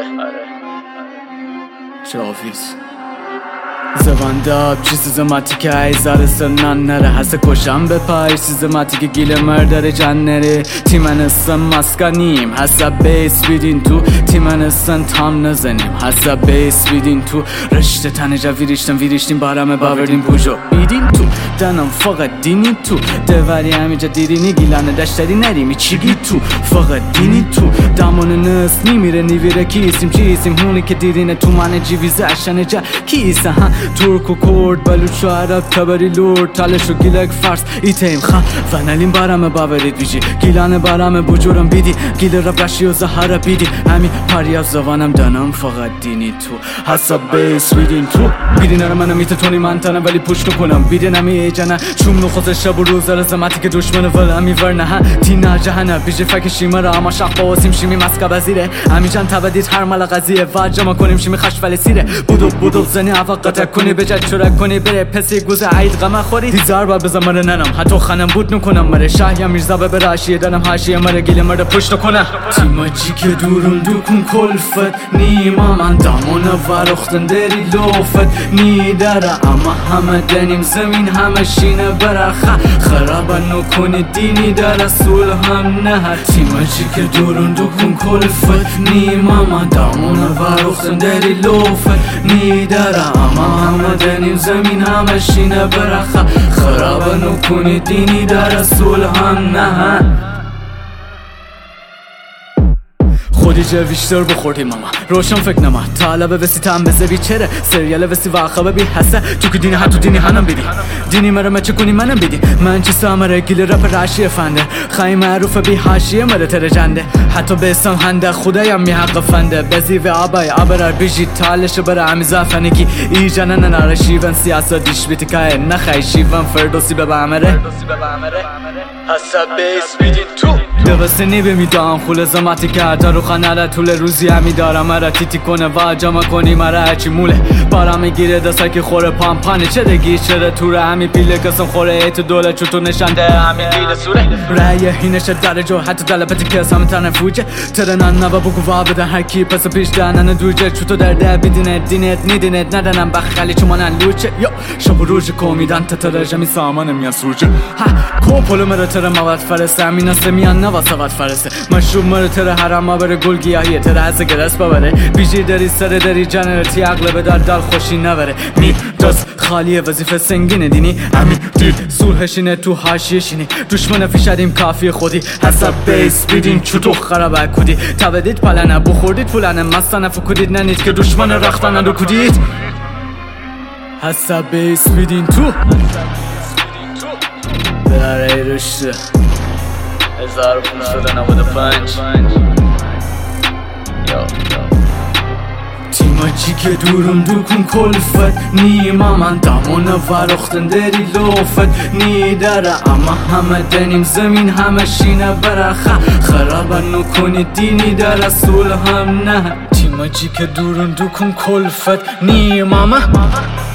چاویز زبانداب چیز زماتی که ایزار سرنان نره حسه کشم به پای چیز زماتی که گیل مردر جن نره تیمن استن مسکنیم حسه بیس بیدین تو تیمن استن تام نزنیم حسه بیس بیدین تو رشته تنه جا ویریشتیم بارمه باوردیم بوجو بیدین تو دنم فقط دینی تو دواری همیجا دیرینی گیلانه دشتری نریمی چیگی تو فقط دینی تو دامون نست نیمیره نیویره کیسیم چیسیم هونی که دیرینه تو من جیویزه اشنه جا کیسه ها ترک و کرد بلوچ و عرب تبری لورد تالش و گیلک فرس ایتیم خوا و نلیم بارم باورید بیجی گیلانه بارم بجورم بیدی گیل رب رشی و زهره بیدی همین پاری از زبانم دانم فقط دینی تو حساب بیس بیدین تو بیدین رو منم میتونی من تنم ولی پشت کنم بیدین همی ایجانه چوم نخوز شب و روز رزمتی که دشمنه ولی همی ورنه ها تینا جهنه بیجی فک شیمه را اما شخ باسیم شیمی مسکه بزیره همی جان تبدید هر مال قضیه واجه کنیم شیمی خش ولی سیره بودو زنی عوقت کنی بجد چرک کنی بره پسی گوزه عید غمه خوری دیزار با بزمره ننم حتی خانم بود نکنم مره شاه یا میرزا به براشیه دنم حاشیه مره گیله مره پشت کنه تیما چی که دورم دکن کلفت نیما من دامونه ورختن داری لوفت نیداره اما همه دنیم زمین همه شینه برخه خرابه نکنی دینی در رسول هم نه تیما چی که دورم دکن کلفت نیما من دامونه ورختن داری لوفت نیداره اما همه دنیم زمین همه شینه برخه خرابه نکنی دینی در رسول هم نه خودی جویشتر بخوردی ماما روشن فکر نما طالبه وسی تام بزه بیچره سریال وسی واقعه بی حسه تو که دینی حتو دینی هنم بیدی دینی مرا مچه کنی منم بیدی من چی سامره گیل رپ راشی فنده خواهی معروف بی حاشیه مره تر جنده حتی بیسان هنده خدایم می حق فنده بزی و آبای آبرار بیجی تالش برا همی زافنگی ای جنن ناره شیون سیاسا دیش بیتی که نخواه شیون فردوسی به بامره حسا بیس بیدی تو دوسته نیبه میدام خول زماتی که تا رو خانه طول روزی همی دارم مرا تیتی کنه و جمع کنی مرا هرچی موله بارا میگیره دسته که خوره پامپانه چه دگی چره توره همی پیله کسم خوره ایت دوله چوتو نشنده همی پیله سوره رایه هینش درجو حتی دلپتی کس همه تنه فوجه ترنان نبا بگو بده هر کی پس پیش دانن دوجه چوتو درده بیدینت دینت نیدینت ندنم بخالی چمانن لوچه یا شب روز کومیدن تترجمی سامانم یا سوجه ها کوپلو مرا تر مواد فرسته همین است میان نواسوات فرسته مشروب مرا تر حرام ما بره گل گیاهیه تر از گرس ببره بیجی داری سر داری جنرتی عقل به دال خوشی نبره می دست خالیه وظیفه سنگینه دینی همین دید صلحشینه تو حاشیه شینی دشمن فیشدیم کافی خودی حساب بیس بیدین چوتو خرابه کودی تبدید پلنه بخوردید پلنه مستانه فکودید ننید که دشمن رختانه رو کودید حساب بیس بیدین تو برای رشته 1595 تیما چی که دورم دکن کلفت نیما من دامونه ورختن داری لوفت نیداره اما همه دنیم زمین همه شینه برخه خرابه نکنی دینی در رسول هم نه تیما چی که دورم دکن کلفت نیما